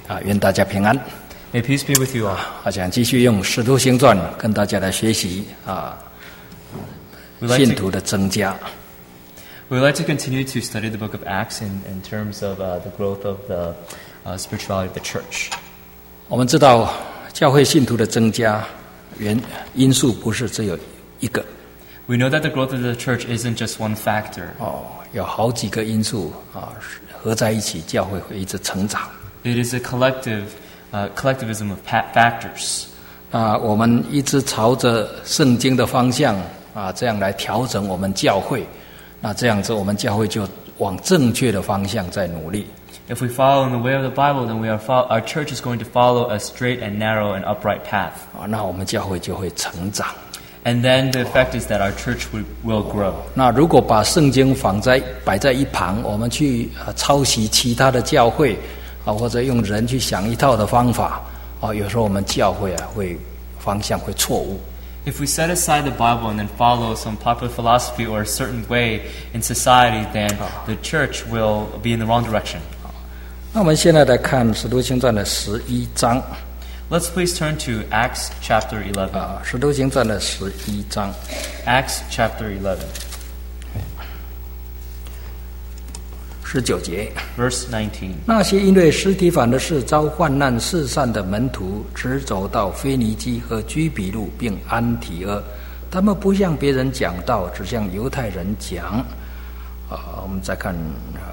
愿大家平安。 May peace be with you all. 我想继续用《使徒行传》跟大家来学习信徒的增加。 We would like to continue to study the book of Acts in terms of the growth of the spirituality of the church. 我们知道教会信徒的增加因素不是只有一个。 We know that the growth of the church isn't just one factor. 有好几个因素合在一起，教会会一直成长。 It is a collectivism of factors. 我们一直朝着圣经的方向这样来调整我们教会，那这样子我们教会就往正确的方向在努力。 If we follow in the way of the Bible, then our church is going to follow a straight and narrow and upright path. 那我们教会就会成长。 And then the effect is that our church will grow. 那如果把圣经摆在一旁，我们去抄袭其他的教会或者用人去想一套的方法有时候我们教会方向会错误。 If we set aside the Bible and then follow some popular philosophy or a certain way in society, then the church will be in the wrong direction. 那我们现在来看《使徒行传》的11章。 Let's please turn to Acts chapter 11. 使徒行传的11章。 Acts chapter 11. 19节 Verse 19. 那些因为司提反的事遭患难四散的门徒，直走到腓尼基和居比路并安提阿，他们不向别人讲道，只向犹太人讲。我们再看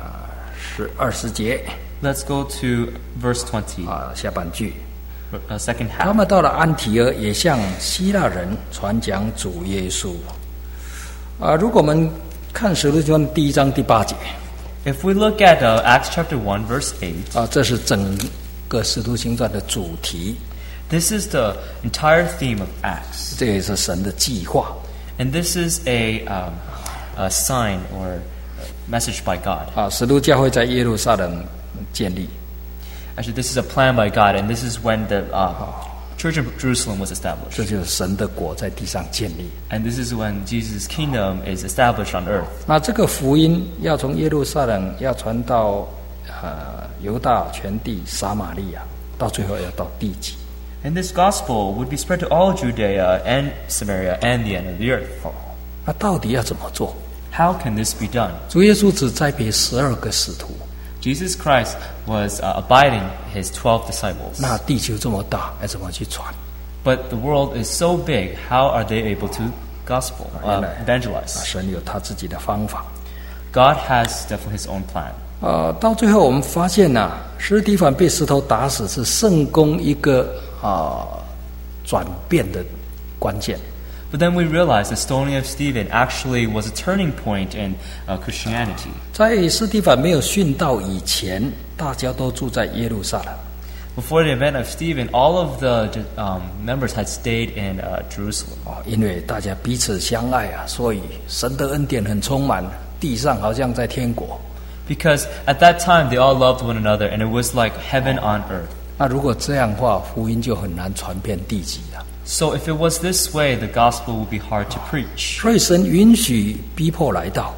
20节。 Let's go to verse 20. 下半句。 Second 他 half. 们到了安提阿，也向希腊人传讲主耶稣。如果我们看使徒行传第1章第8节。 If we look at Acts chapter 1 verse 8, 这是整个使徒行传的主题。 this is the entire theme of Acts. 这也是神的计划。 And this is a sign or message by God. 使徒教会在耶路撒冷建立。 Actually, this is a plan by God, and this is when the church of Jerusalem was established. 这就是神的国在地上建立。 And this is when Jesus' kingdom is established on earth. 那这个福音要从耶路撒冷要传到犹大全地撒玛利亚，到最后要到地极。 And this gospel would be spread to all Judea and Samaria and the end of the earth. 那到底要怎么做？ How can this be done? 主耶稣只栽培12个使徒。 Jesus Christ was abiding his 12 disciples. 那地球这么大，要怎么去传？ But the world is so big, how are they able to evangelize? 神有他自己的方法。 God has definitely his own plan. 到最后我们发现司提反被石头打死是圣公一个转变的关键。 But then we realize the stoning of Stephen actually was a turning point in Christianity. 在司提反没有殉道以前，大家都住在耶路撒冷。 Before the event of Stephen, all of the members had stayed in Jerusalem. 因为大家彼此相爱所以神的恩典很充满，地上好像在天国。 Because at that time they all loved one another, and it was like heaven on earth. 那如果这样的话，福音就很难传遍地极了。 So if it was this way, the gospel would be hard to preach. 所以神允许逼迫来到。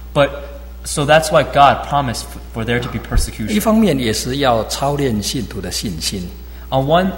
So that's why God promised for there to be 一 persecution. 方面也是要操练信徒的信心。 On one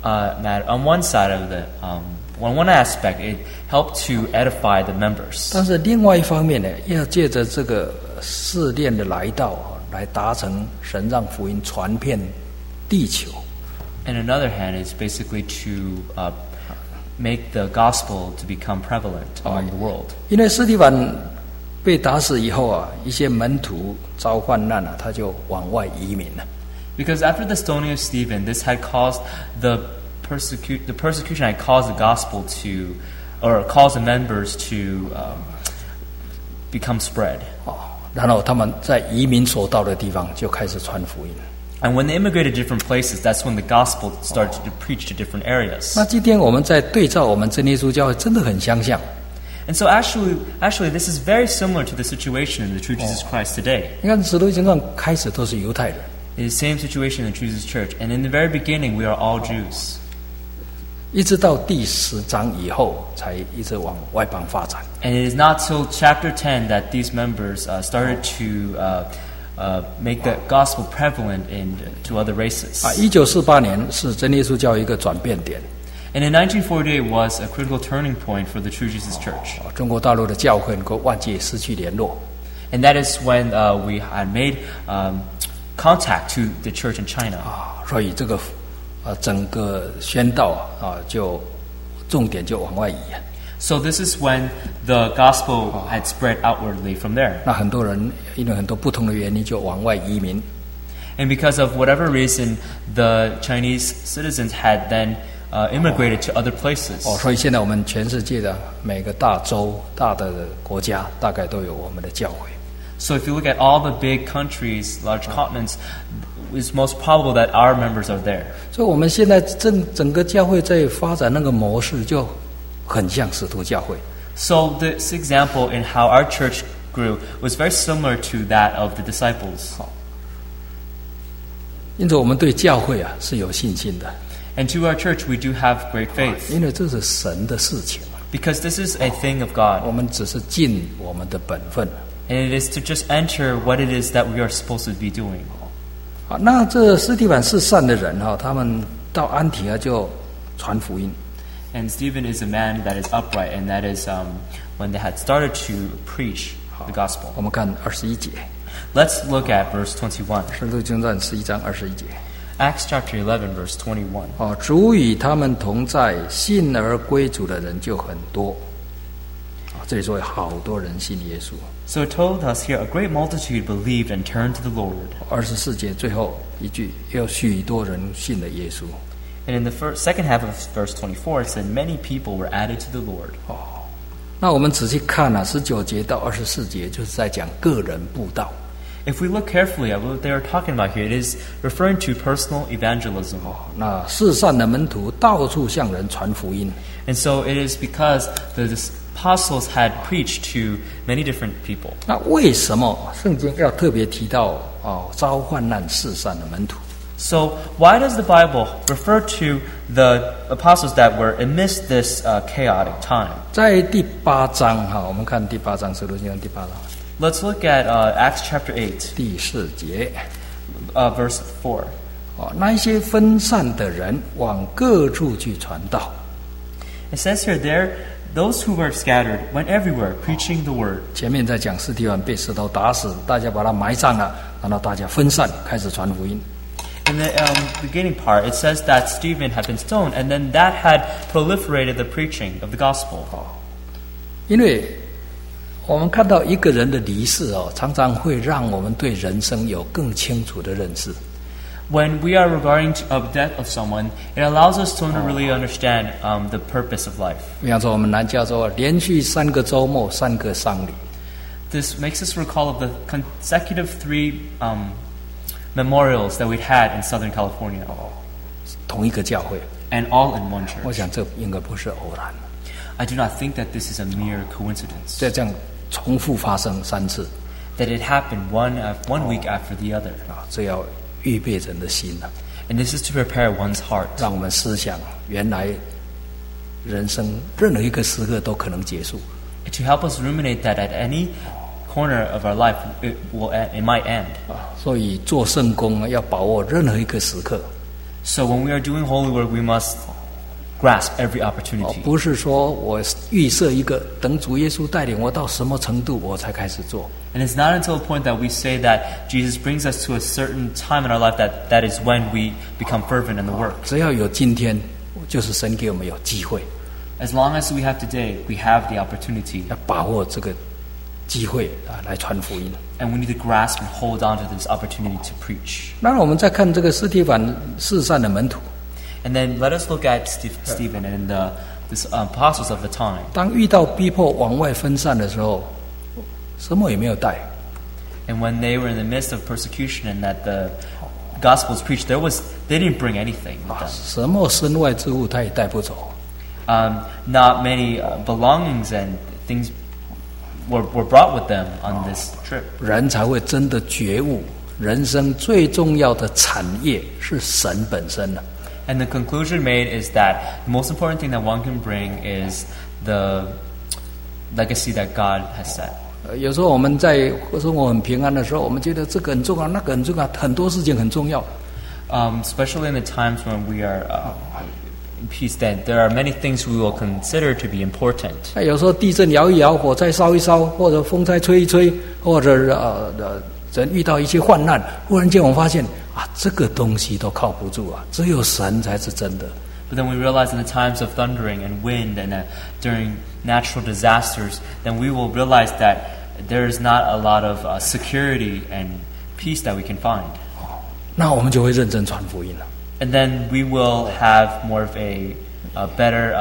side of on one aspect, it helped to edify the members. 但是另外一方面要借着这个试炼的来到来达成神让福音传遍地球。 And another hand is basically to make the gospel to become prevalent among the world. 因为司提反被打死以后一些门徒遭患难他就往外移民了。 Because after the stoning of Stephen, this had caused the persecution had caused the gospel to, or caused the members to become spread. 然后他们在移民所到的地方就开始传福音。 And when they immigrated to different places, that's when the gospel started to preach to different areas. 那今天我们在对照我们真耶稣教会，真的很相像。 And so actually, this is very similar to the situation in the True Jesus Christ today. 你看使徒行传开始都是犹太人， It's the same situation in the True Jesus Church. And in the very beginning, we are all Jews. 一直到第10章以后，才一直往外邦发展。 And it is not till chapter 10 that these members started to make the gospel prevalent to other races. 1948年是真耶稣教会一个转变点。 And in 1948 was a critical turning point for the True Jesus Church. 中国大陆的教会能够万界失去联络。 And that is when we had made contact to the church in China. 所以这个整个宣道就重点就往外移。 So this is when the gospel had spread outwardly from there. 那很多人因为很多不同的原因就往外移民。 And because of whatever reason, the Chinese citizens had then immigrated to other places. 所以现在我们全世界的每个大洲、大的国家，大概都有我们的教会。 So if you look at all the big countries, large continents, it's most probable that our members are there. 所以我们现在整个教会在发展那个模式就很像使徒教会。 So this example in how our church grew was very similar to that of the disciples. 因此我们对教会是有信心的。 And to our church, we do have great faith. 因为这是神的事情。 Because this is a thing of God. 我们只是尽我们的本分。 And it is to just enter what it is that we are supposed to be doing. 好，那这司提反是善的人他们到安提阿就传福音。 And Stephen is a man that is upright, and that is when they had started to preach the gospel. 我们看21节。 Let's look at verse 21. 使徒行传11章21节。 Acts chapter 11, verse 21. 主与他们同在，信而归主的人就很多。这里说有好多人信耶稣。 So it told us here, a great multitude believed and turned to the Lord. 24节最后一句，有许多人信了耶稣。 And in the second half of verse 24, it said, many people were added to the Lord. 那我们仔细看19节到24节，就是在讲个人布道。 If we look carefully at what they are talking about here, it is referring to personal evangelism. 那世上的门徒到处向人传福音。 And so it is because the apostles had preached to many different people. 那为什么圣经要特别提到遭患难世上的门徒？ So why does the Bible refer to the apostles that were amidst this chaotic time? 在第8章我们看第8章，使徒行传第8章。 Let's look at Acts chapter 8, 第4节 verse 4. 那一些分散的人往各处去传道。 It says here, those who were scattered went everywhere preaching the word. 前面在讲司提反被石头打死，大家把他埋葬了，然后大家分散开始传福音。 In the beginning part, it says that Stephen had been stoned, and then that had proliferated the preaching of the gospel. 因为我们看到一个人的离世常常会让我们对人生有更清楚的认识。 When we are regarding the death of someone, it allows us to really understand the purpose of life. 比方说，我们南加州连续3个周末3个丧礼。 This makes us recall of the consecutive 3 memorials that we'd had in Southern California. 同一个教会。 And all in one 我 church. 想这应该不是偶然。 I do not think that this is a mere coincidence. 这样重复发生3次。 That it happened one week after the other. 这要预备人的心 And this is to prepare one's heart. 让我们思想原来人生任何一个时刻都可能结束。 To help us ruminate that at any corner of our life, it might end. 所以做圣工要把握任何一个时刻。 So when we are doing holy work, we must grasp every opportunity. 不是说我预设一个等主耶稣带领我到什么程度我才开始做。 And it's not until the point that we say that Jesus brings us to a certain time in our life that is when we become fervent in the work. 只要有今天，就是神给我们有机会。 As long as we have today, we have the opportunity. 要把握这个机会来传福音。 And we need to grasp and hold on to this opportunity to preach. 那我们再看这个司提反世上的门徒。 And then let us look at Stephen and the apostles of the time. 当遇到逼迫往外分散的时候，什么也没有带。 And when they were in the midst of persecution and that the gospel was preached, they didn't bring anything with them. 什么身外之物他也带不走。 Not many belongings and things were brought with them on this trip. 人才会真的觉悟，人生最重要的产业是神本身的。 And the conclusion made is that the most important thing that one can bring is the legacy that God has set. 有时候我们在生活很平安的时候，我们觉得这个很重要，那个很重要，很多事情很重要。 Especially in the times when we are in peace, then there are many things we will consider to be important. 有时候地震摇一摇，火灾烧一烧，或者风灾吹一吹，或者人遇到一些患难，忽然间我们发现啊，这个东西都靠不住啊，只有神才是真的。 But then we realize in the times of thundering and wind and during natural disasters, then we will realize that there is not a lot of security and peace that we can find. 那我们就会认真传福音了。 And then we will have more of a better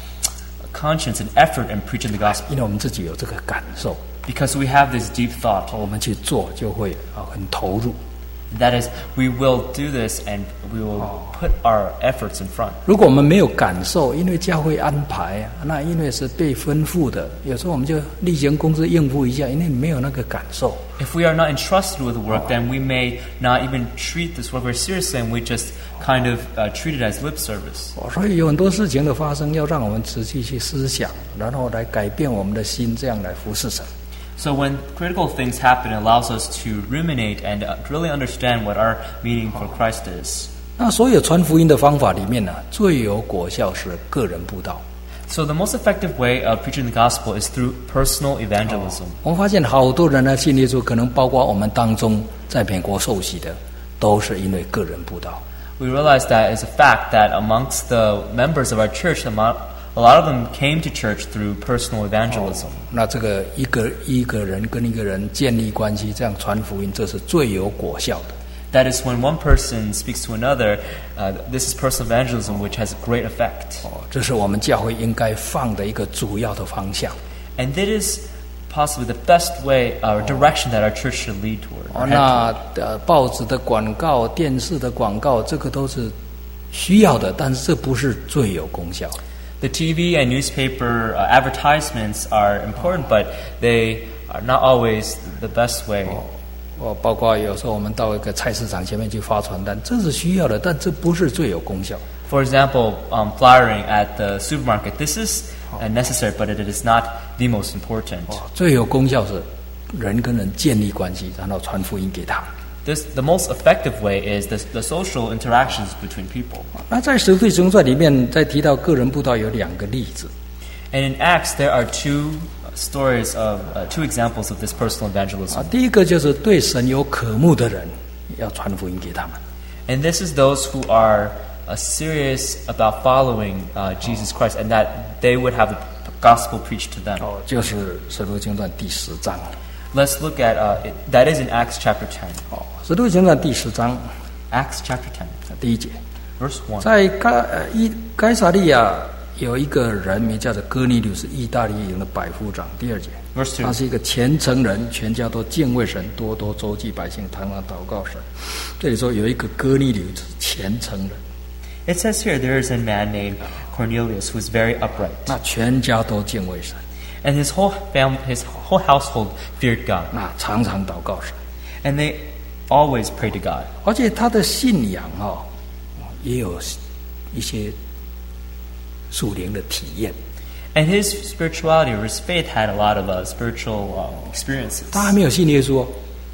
conscience and effort in preaching the gospel. 因为我们自己有这个感受， Because we have this deep thought. 我们去做就会很投入。 That is, we will do this and we will put our efforts in front. 如果我们没有感受，因为教会安排，那因为是被吩咐的，有时候我们就例行公事应付一下，因为你没有那个感受。 If we are not entrusted with the work, then we may not even treat this work very seriously, and we just kind of treat it as lip service. 所以有很多事情的发生，要让我们仔细去思想，然后来改变我们的心，这样来服侍神。 So when critical things happen, it allows us to ruminate and really understand what our meaning for Christ is. 那所有传福音的方法里面呢，最有果效是个人布道。 So the most effective way of preaching the gospel is through personal evangelism. 我们发现好多人来信耶稣，可能包括我们当中在美国受洗的，都是因为个人布道。 We realize that it's a fact that amongst the members of our church, a lot of them came to church through personal evangelism. 那这个一个人跟一个人建立关系，这样传福音，这是最有果效的。 That is when one person speaks to another. This is personal evangelism, which has a great effect. 这是我们教会应该放的一个主要的方向。 And that is possibly the best way or direction that our church should lead toward. 那报纸的广告、电视的广告，这个都是需要的，但是这不是最有功效的。 The TV and newspaper advertisements are important, but they are not always the best way. 包括有时候我们到一个菜市场前面去发传单，这是需要的，但这不是最有功效。 For example, flyering at the supermarket. This is necessary, but it is not the most important. 最有功效是人跟人建立关系，然后传福音给他。 The most effective way is the social interactions between people. 那在使徒行传里面，在提到个人布道有两个例子。 And in Acts, there are two stories of two examples of this personal evangelism. 第一个就是对神有渴慕的人，要传福音给他们。 And this is those who are serious about following Jesus Christ, and that they would have the gospel preached to them. 就是使徒行传第10章。 Let's look at that is in Acts chapter 10. 使徒行传第10章 Acts chapter 10, 第1节， verse 1. 在该撒利亚有一个人名叫做哥尼流，是意大利营的百夫长。第2节， Verse 2. 他是一个虔诚人，全家都敬畏神，多多周济百姓，常常祷告神。这里说有一个哥尼流是虔诚人， It says here there is a man named Cornelius who is very upright, 那全家都敬畏神， and his whole family, his whole household feared God, 那常常祷告神， and they always prayed to God. 而且他的信仰也有一些属灵的体验。 And his spirituality or his faith had a lot of spiritual experiences. 他还没有信耶稣，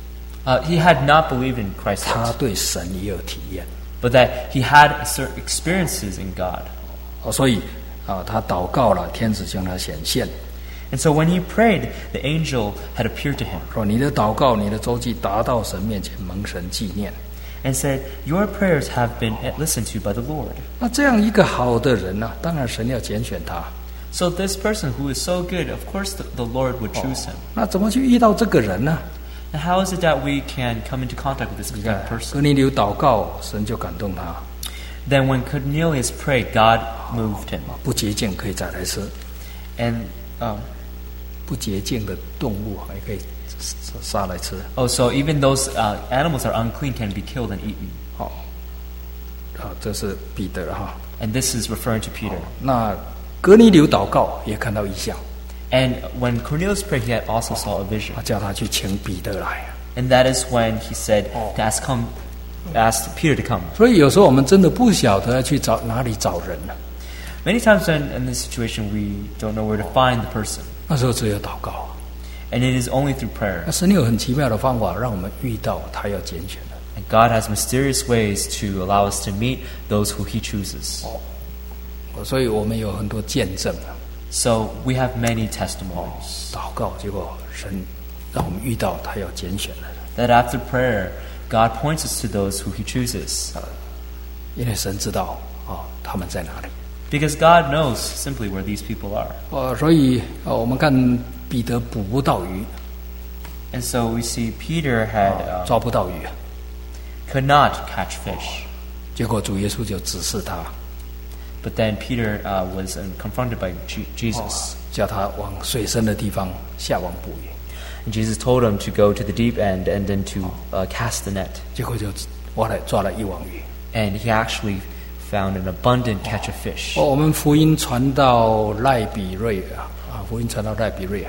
He had not believed in Christ 他 yet, 对神也有体验。 but that he had certain experiences in God. 所以他祷告了，天使向他显现， And so when he prayed, the angel had appeared to him 说你的祷告、你的周记达到神面前，蒙神纪念。 and said, "Your prayers have been listened to by the Lord." 那这样一个好的人呢，当然神要拣选他。 So this person who is so good, of course the Lord would choose him. 那怎么去遇到这个人呢？ And how is it that we can come into contact with this 你 kind 看 of，person? 哥尼流祷告，神就感动他， Then when Cornelius prayed, God moved him. 不洁净可以再来吃， And 不洁净的动物还可以杀来吃。 so even those animals that are unclean can be killed and eaten. 这是彼得哈。 And this is referring to Peter. 那哥尼流祷告也看到异象， And when Cornelius prayed, he had also saw a vision. 叫他去请彼得来。 And that is when he said to ask Peter to come. 所以有时候我们真的不晓得要去找哪里找人了， Many times in this situation, we don't know where to find the person. 那时候只有祷告。 And it is only through prayer. 那神有很奇妙的方法，让我们遇到他要拣选的。 And God has mysterious ways to allow us to meet those who He chooses. 所以我们有很多见证啊。 So we have many testimonies 祷告，结果神让我们遇到他要拣选的人。 that after prayer, God points us to those who He chooses. 因为神知道他们在哪里。 Because God knows simply where these people are. 所以我们看彼得捕不到鱼， And so we see Peter had 抓不到鱼， could not catch fish. 结果主耶稣就指示他， But then Peter was confronted by Jesus. 叫他往水深的地方下网捕鱼。 And Jesus told him to go to the deep end and then to cast the net. 结果就抓了一网鱼。 And he actually found an abundant catch of fish. 我们福音传到赖比瑞福音传到赖比瑞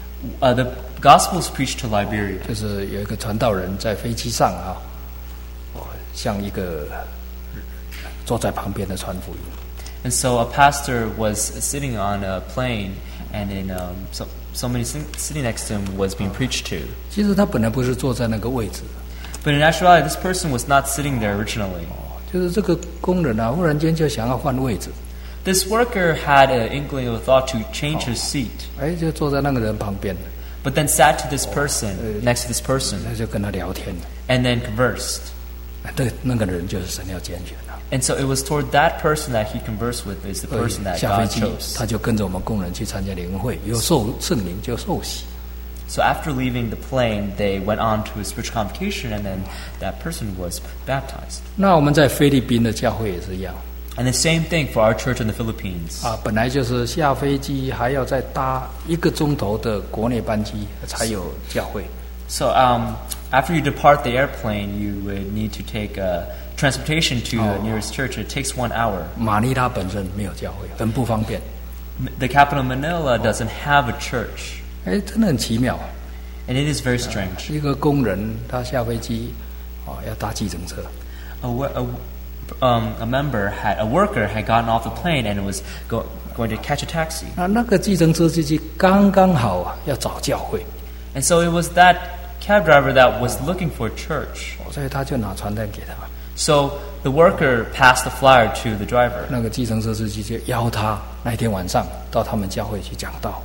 The Gospels preached to Liberia. 就是有一个传道人在飞机上像一个坐在旁边的传福音。 And so a pastor was sitting on a plane, and then somebody sitting next to him was being preached to. 其实他本来不是坐在那个位置， But in actuality, this person was not sitting there originally. 就是这个工人忽然间就想要换位置， This worker had an inkling of a thought to change his seat, 就坐在那个人旁边， but then sat to this person, next to this person, 那就跟他聊天。 and then conversed. 那个人就是神要拣选的。 And so it was toward that person that he conversed with is the 所以 person that 下飞 God 机 chose. 他就跟着我们工人去参加灵会，有受圣灵就受洗。 So after leaving the plane, they went on to a spiritual convocation, and then that person was baptized. 那我们在菲律宾的教会也是一样 And the same thing for our church in the Philippines. 本来就是下飞机还要再搭1个钟头的国内班机才有教会。 So after you depart the airplane, you would need to take transportation to the nearest church. It takes 1 hour. 马尼拉本身没有教会，很不方便。 The capital Manila doesn't have a church. 真的很奇妙。 And it is very strange. 一个工人他下飞机要搭计程车， A worker had gotten off the plane and was going to catch a taxi. 那个计程车司机刚刚好要找教会， And so it was that cab driver that was looking for a church. 所以他就拿传单给他。 So the worker passed the flyer to the driver. 那个计程车司机就邀他那天晚上到他们教会去讲道。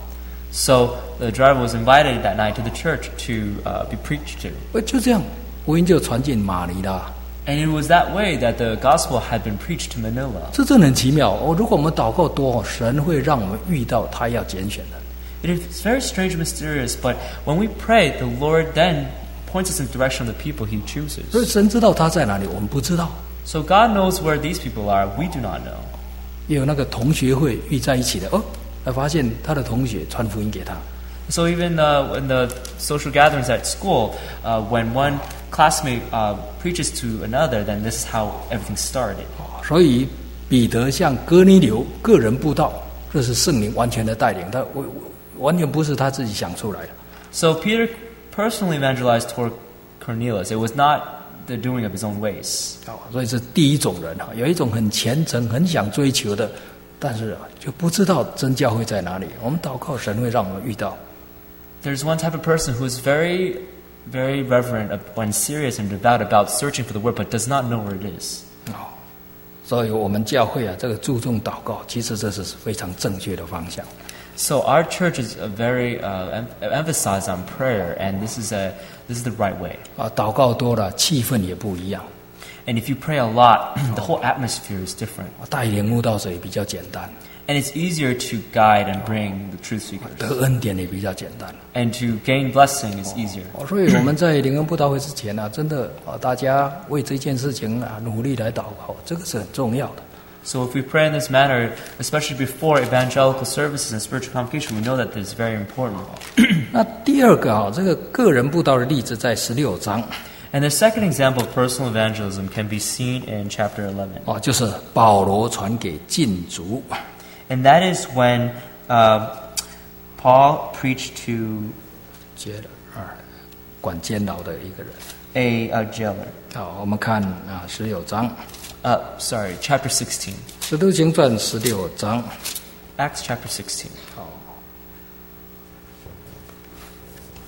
So the driver was invited that night to the church to be preached to. 就这样，福音就传进马尼拉。 And it was that way that the gospel had been preached to Manila. 这真的很奇妙。如果我们祷告多，神会让我们遇到他要拣选的。 It is very strange and mysterious, but when we pray, the Lord then points us in the direction of the people He 所以 chooses. 神知道他在哪里，我们不知道。 So God knows where these people are. We do not know. 也有那个同学会遇在一起的才发现他的同学传福音给他。 So even in the social gatherings at school, when one classmate preaches to another, then this is how everything started. 所以彼得向哥尼流个人布道，这是圣灵完全的带领，他完全不是他自己想出来的。 So Peter personally evangelized toward Cornelius. It was not the doing of his own ways. 所以是第一种人有一种很虔诚、很想追求的，但是就不知道真教会在哪里。我们祷告，神会让我们遇到。 There's one type of person who is very, very reverent and serious and devout about searching for the word, but does not know where it is. 所以我们教会这个注重祷告，其实这是非常正确的方向。 So our church is very emphasized on prayer, and this is the right way. 祷告多了，气氛也不一样。 And if you pray a lot, the whole atmosphere is different. 带领慕道者也比较简单， And it's easier to guide and bring the truth seekers. 得恩典也比较简单。 And to gain blessing is easier. 所以我们在灵恩布道会之前真的大家为这件事情努力来祷告，这个是很重要的。 So if we pray in this manner, especially before evangelical services and spiritual convocation, we know that this is very important. 那第二个这个个人布道的例子在16章。 And the second example of personal evangelism can be seen in chapter 11. 就是保罗传给禁足。 And that is when Paul preached to 管监牢的一个人。 a jailer. 我们看16章。 chapter 16. 使徒行传16章。 Acts chapter 16.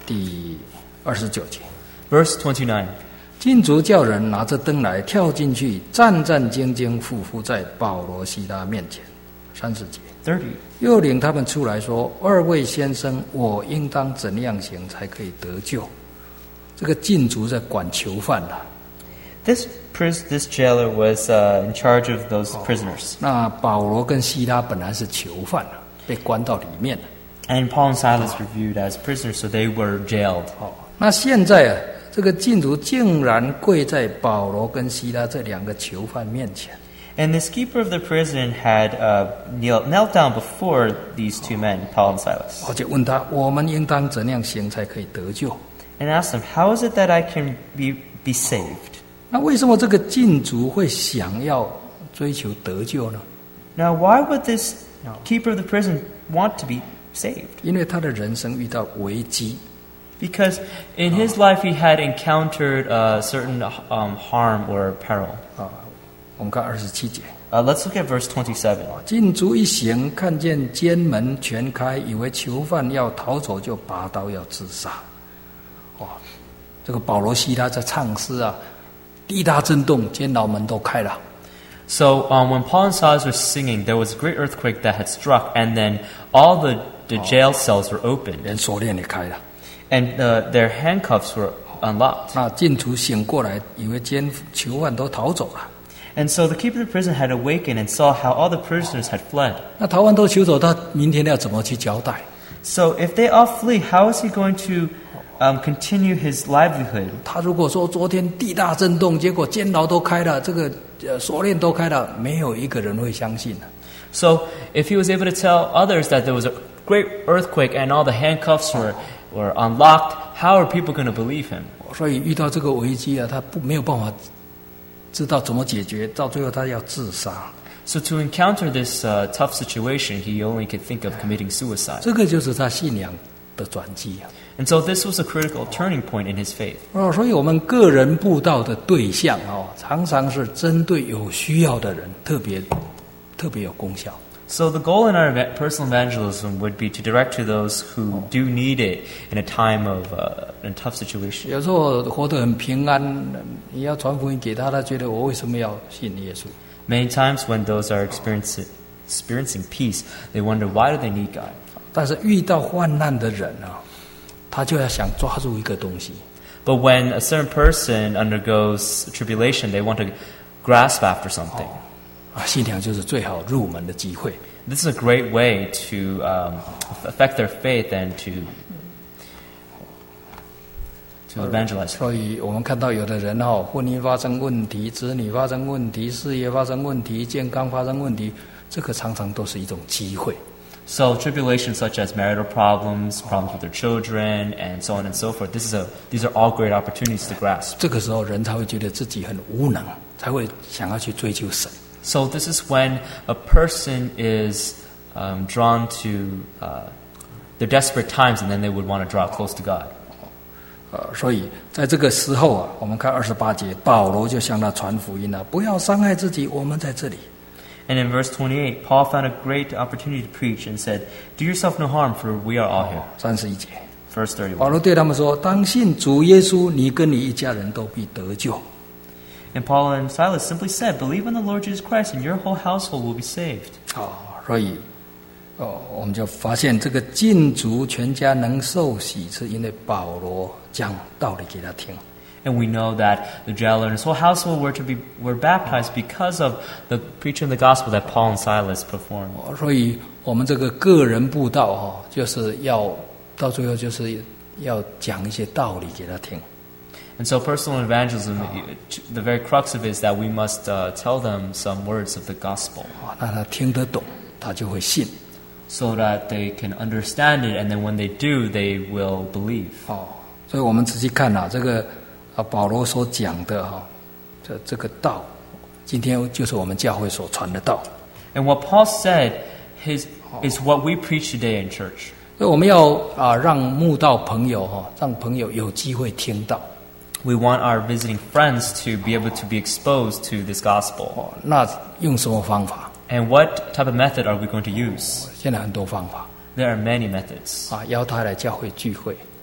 第29节。 Verse 29. 禁足叫人拿着灯来跳进去，战战兢兢匍匐在保罗西拉面前。30节。 30. 又领他们出来说：“二位先生，我应当怎样行才可以得救？”这个禁足在管囚犯了。 This jailer was in charge of those prisoners. 那保罗跟西拉本来是囚犯了，被关到里面了。 And Paul and Silas were viewed as prisoners, so they were jailed. 那现在啊，这个禁足竟然跪在保罗跟西拉这两个囚犯面前。 And this keeper of the prison had knelt down before these two men, Paul and Silas, 而且问他：“我们应当怎样行才可以得救 and asked them, "How is it that I can be saved?"？” 那为什么这个禁足会想要追求得救呢？ Now, why would this keeper of the prison want to be saved? 因为他的人生遇到危机。 Because in his life he had encountered certain harm or peril. 我们看27节。 Let's look at verse 27. 禁足一行，看见监门全开，以为囚犯要逃走，就拔刀要自杀。这个保罗西拉在唱诗啊，地大震动，监牢门都开了。 So when Paul and Silas were singing, there was a great earthquake that had struck, and then all the jail cells were opened, 连锁链也开了。 and their handcuffs were unlocked. 那禁足醒过来，以为囚犯都逃走了。 And so the keeper of the prison had awakened and saw how all the prisoners had fled. 那逃犯都囚走，他明天要怎么去交代？ So if they all flee, how is he going to continue his livelihood? 他如果说昨天地大震动，结果监牢都开了，这个锁链都开了，没有一个人会相信的。 So if he was able to tell others that there was a great earthquake and all the handcuffs were unlocked, how are people going to believe him? 所以遇到这个危机啊，他没有办法知道怎么解决，到最后他要自杀。 So to encounter this tough situation, he only could think of committing suicide. 这个就是他信仰的转机啊。 And so this was a critical turning point in his faith. 所以我们个人布道的对象常常是针对有需要的人，特别有功效。 So the goal in our personal evangelism would be to direct to those who do need it in a time of a tough situation. 有时候活得很平安，你要传福音给他，他觉得我为什么要信耶稣？ Many times when those are experiencing peace, they wonder, why do they need God? 但是遇到患难的人啊，他就要想抓住一个东西。 But when a certain person undergoes tribulation, they want to grasp after something. 信仰就是最好入门的机会。 This is a great way to affect their faith and to evangelize. 所以我们看到有的人婚姻发生问题，子女发生问题，事业发生问题，健康发生问题，这个常常都是一种机会。 So tribulations such as marital problems, problems with their children, and so on and so forth. These are all great opportunities to grasp. 这个时候人才会觉得自己很无能，才会想要去追求神。 So this is when a person is drawn to their desperate times, and then they would want to draw close to God. 所以在这个时候啊，我们看28节，保罗就向他传福音了，不要伤害自己，我们在这里。 And in verse 28, Paul found a great opportunity to preach and said, "Do yourself no harm, for we are all here." 31节， Verse 保 31. 罗对他们说：“当信主耶稣，你跟你一家人都必得救。” And Paul and Silas simply said, "Believe in the Lord Jesus Christ, and your whole household will be saved." 所以我们就发现这个禁足全家能受洗，是因为保罗讲道理给他听。 And we know that the jailer and his whole household were baptized because of the preaching of the gospel that Paul and Silas performed. 所以我们这个个人布道就是要到最后就是要讲一些道理给他听。 And so personal evangelism, the very crux of it is that we must tell them some words of the gospel. 让他听得懂，他就会信。 So that they can understand it, and then when they do, they will believe. 所以我们仔细看这个保罗所讲的这个道，今天就是我们教会所传的道。 And what Paul said is what we preach today in church. 所以我们要让慕道朋友让朋友有机会听到。 We want our visiting friends to be able to be exposed to this gospel. 那用什么方法？ And what type of method are we going to use? 现在很多方法。 There are many methods. 邀他来教会聚会。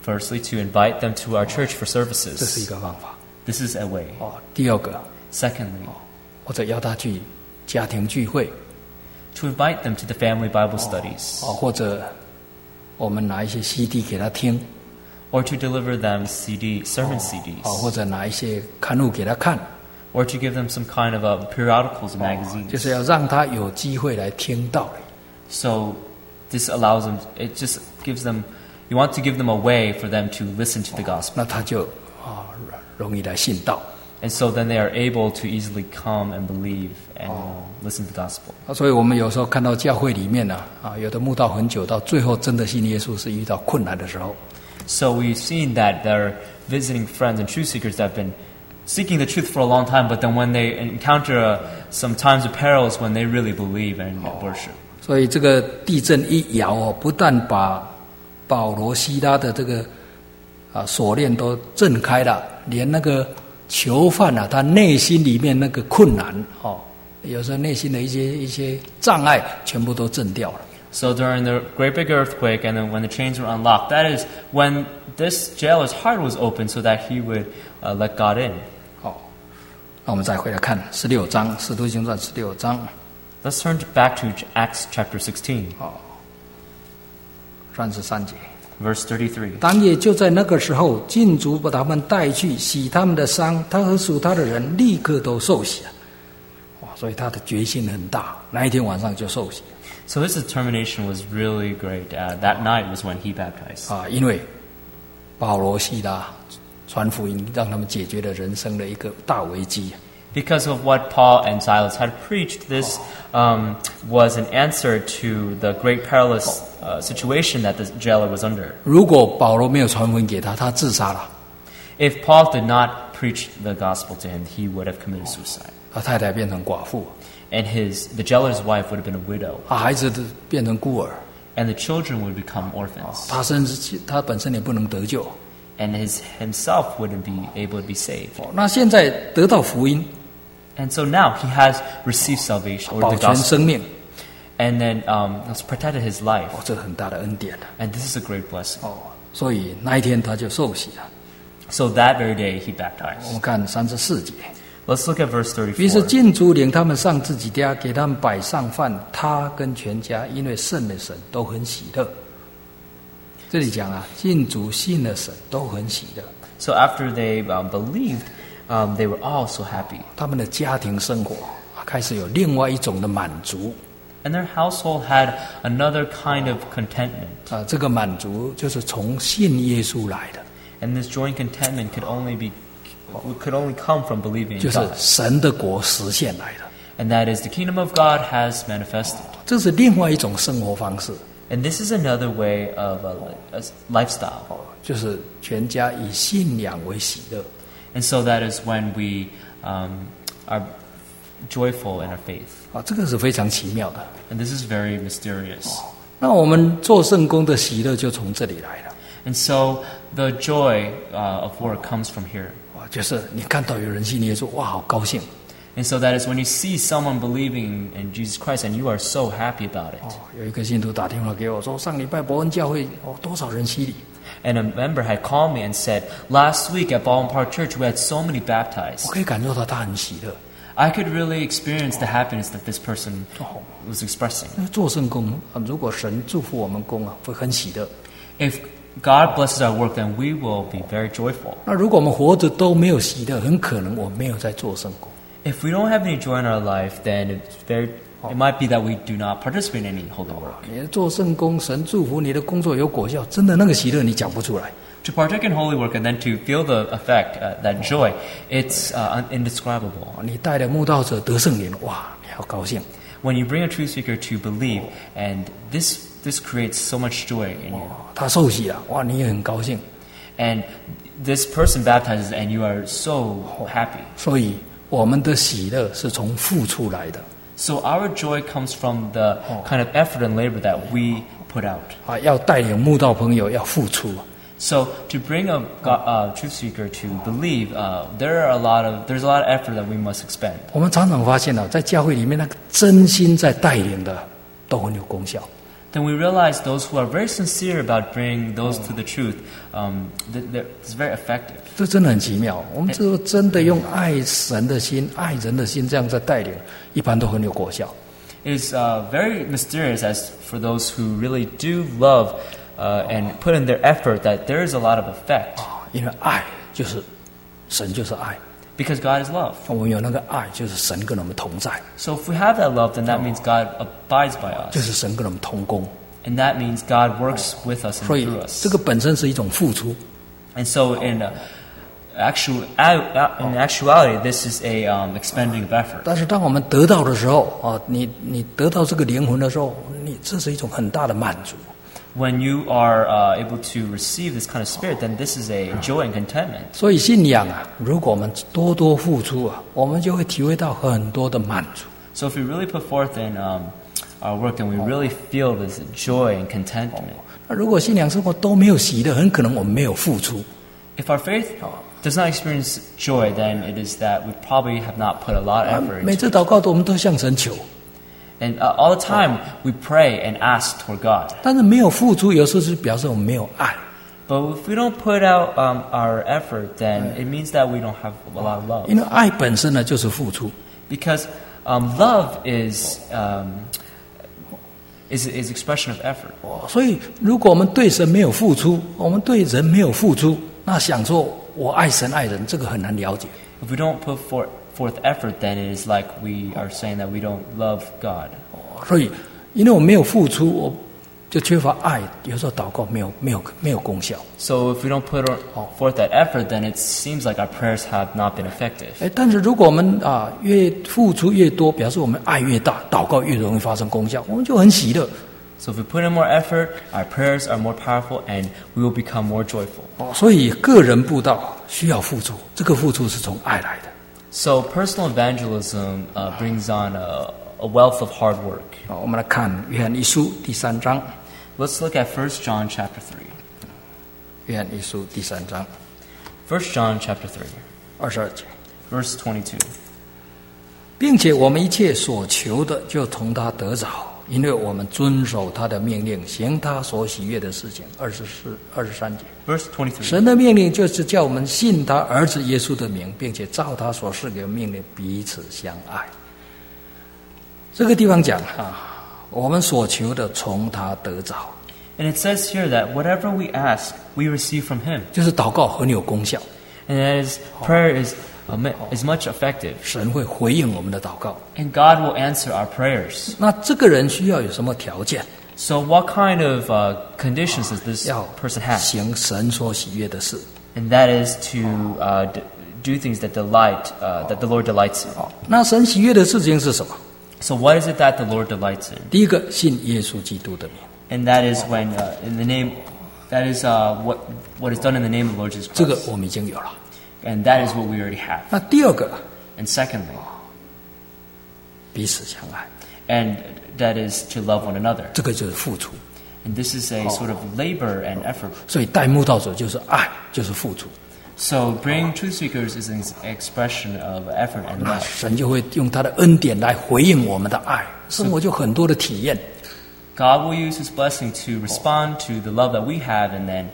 Firstly, to invite them to our church for 这是一 services. 个方法。 This is a way. 第二个， Secondly, 或者邀他去家庭聚会， to invite them to the family Bible studies, 或者我们拿一些 CD 给他听， or to deliver them sermon 或 CDs, 者拿一些刊物给他看， or to give them some kind of periodicals and 就 magazines. 是要让他有机会来听道理。 So this allows them, it just gives them, you want to give them a way for them to listen to the gospel. 那他就容易来信道。 And so then they are able to easily come and believe and listen to the gospel. 所以我们有时候看到教会里面呢，有的慕道很久，到最后真的信耶稣是遇到困难的时候。 So we've seen that there are visiting friends and truth seekers that have been seeking the truth for a long time, but then when they encounter some times of perils, when they really believe and worship. 所以这个地震一摇不但把保罗西拉的这个锁链都震开了，连那个囚犯他内心里面那个困难有时候内心的一些障碍全部都震掉了。 So during the great big earthquake, and then when the chains were unlocked, that is when this jailer's heart was open, so that he would let God in. 那我们再回来看16章，使徒行传16章。 Let's turn back to Acts chapter 16, 33节。 verse 33. 当夜就在那个时候，禁足把他们带去洗他们的伤，他和属他的人立刻都受洗了。所以他的决心很大，那一天晚上就受洗。 So his determination was really great. That night was when he baptized. 因为保罗西拉传福音，让他们解决了人生的一个大危机。 Because of what Paul and Silas had preached, this was an answer to the great perilous situation that the jailer was under. 如果保罗没有传福音给他，他自杀了。 If Paul did not preach the gospel to him, he would have committed suicide. 他太太变成寡妇， And the jailer's wife would have been a widow. 孩子变成孤儿， And the children would become orphans. 他甚至他本身也不能得救。 And himself wouldn't be able to be saved. 那现在得到福音， And so now he has received salvation, or 保 the 全 gospel. 生命， And then it's protected his life. 这很大的恩典。 And this is a great blessing. 所以那一天他就受洗了。 So that very day he 我 baptized. 们看34节。 Let's look at verse 34. 于是禁足领他们上自己家，给他们摆上饭，他跟全家因为信了神都很喜乐。这里讲禁足信了神都很喜乐。 So after they believed, they were all so happy. 他们的家庭生活开始有另外一种的满足。 And their household had another kind of contentment. 这个满足就是从信耶稣来的， And this joy and contentment could only come from believing in 就是 God. 神的国实现来的。 And that is the kingdom of God has manifested. 这是另外一种生活方式， And this is another way of a lifestyle. 就是全家以信仰为喜乐。 And so that is when we are joyful in our faith. 这个是非常奇妙的。 And this is very mysterious. 那我们做圣工的喜乐就从这里来了。 And so the joy of work comes from here. 就是你看到有人信耶稣，哇，好高兴。 And so that is when you see someone believing in Jesus Christ and you are so happy about it. 有一个信徒打电话给我说，上礼拜伯恩教会多少人洗礼。 And a member had called me and said, last week at Baldwin Park Church we had so many 我 baptized. 可以感受到他很喜乐。 I could really experience the happiness that this person was expressing. 做圣工如果神祝福我们工会很喜乐。 If God blesses our work, then we will be very joyful. 那如果我们活着都没有喜乐，很可能我们没有在做圣工。 If we don't have any joy in our life, then it might be that we do not participate in any holy work. 你做圣工，神祝福你的工作有果效，真的那个喜乐你讲不出来。 To partake in holy work and then to feel the effect, that joy, it's indescribable. 你带了慕道者得圣灵，哇，你好高兴。 When you bring a truth seeker to believe, and this creates so much joy in you. 他受洗了，哇，你也很高兴。 And this person baptizes and you are so happy. 所以我们的喜乐是从付出来的。 So our joy comes from the kind of effort and labor that we put out. 要带领慕道朋友要付出。 So to bring a truth seeker to believe, there's a lot of effort that we must expend. 我们常常发现在教会里面那个真心在带领的都很有功效。 then we realize those who are very sincere about bringing those to the truth, it's very effective. 这真的很奇妙。我们只有真的用爱神的心、爱人的心这样在带领，一般都很有果效。 It is very mysterious as for those who really do love and put in their effort that there is a lot of effect. 因为爱就是神，就是爱。 Because God is love. 我们有那个爱，就是神跟我们同在。 So if we have that love, then that means God abides by us. 就是神跟我们同工。 And that means God works with us and 所以 through us. 这个本身是一种付出。 And so in actuality, this is a expending of effort. 但是当我们得到的时候，你得到这个灵魂的时候，这是一种很大的满足。 When you are able to receive this kind of spirit, then this is a joy and contentment. 所以信仰如果我们多多付出我们就会体会到很多的满足。 So if we really put forth in our work, then we really feel this joy and contentment. 那如果信仰生活都没有喜乐，很可能我们没有付出。 If our faith does not experience joy, then it is that we probably have not put a lot of effort 每 into 次祷告我们都向神求， And all the time, we pray and ask toward God. 但是没有付出，有时候是表示我们没有爱。 But if we don't put out our effort, then it means that we don't have a lot of love. 因为爱本身呢就是付出。 Because love is expression of effort. 所以如果我们对神没有付出，我们对人没有付出，那想说我爱神爱人，这个很难了解。 If we don't put forth effort, then it is like we are saying that we don't love God. 所以因为我没有付出，我就缺乏爱，有时候祷告没有功效。 So if we don't put forth that effort, then it seems like our prayers have not been effective. 但是如果我们越付出越多，表示我们爱越大，祷告越容易发生功效，我们就很喜乐。 So if we put in more effort, our prayers are more powerful, and we will become more joyful. 所以个人布道需要付出，这个付出是从爱来的。 So personal evangelism brings on a wealth of hard work. 我们来看约翰一书第3章。 Let's look at 1 John chapter 3. 约翰一书第3章 1 John chapter 3, 22节， verse 22. 并且我们一切所求的，就从他得着，因为我们遵守他的命令，行他所喜悦的事情。23节。 Verse 23. 神的命令就是叫我们信他儿子耶稣的名，并且照他所赐给的命令彼此相爱。这个地方讲我们所求的从他得着， And it says here that whatever we ask, we receive from Him. 就是祷告很有功效， And that is, prayer is much effective. 神会回应我们的祷告。 And God will answer our prayers. 那这个人需要有什么条件？ So what kind of conditions does this 要 person have? 行神所喜悦的事。 And that is to do things that that the Lord delights in. 那神喜悦的事情是什么？ So what is it that the Lord delights in? 第一个，信耶稣基督的名， And that is when in the name, that is what is done in the name of the Lord Jesus 这个 Christ. 我们已经有了。 And that is what we already have. 那第二个， And secondly, 彼此相爱， and that is to love one another. 这个就是付出。 And this is a sort of labor and effort. 所以带慕道者就是爱，就是付出。 So bringing truth seekers is an expression of effort and 那 love. 神就会用他的恩典来回应我们的爱，生活就很多的体验。 God will use His blessing to respond to the love that we have, and then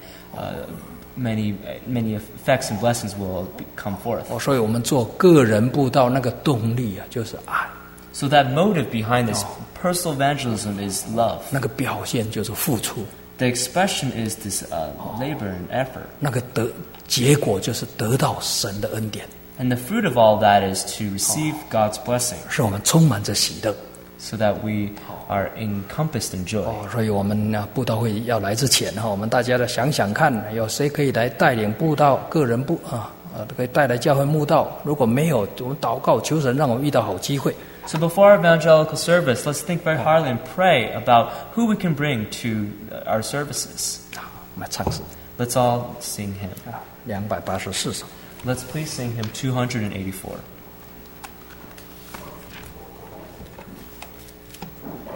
many effects and blessings will come forth. 所以我们做个人布道那个动力就是爱， So that motive behind this personal evangelism is love. 那个表现就是付出， The expression is this labor and effort. 那个结果就是得到神的恩典， And the fruit of all that is to receive God's blessing, 使我们充满着喜乐。 so that we are encompassed in joy. 所以我们布道会要来之前我们大家的想想看，有谁可以来带领布道，个人可以带来教会慕道。如果没有，我们祷告求神让我们遇到好机会。 So before our evangelical service, let's think very hardly and pray about who we can bring to our services. 我们唱诗 Let's all sing him. 284首。 Let's please sing him 284.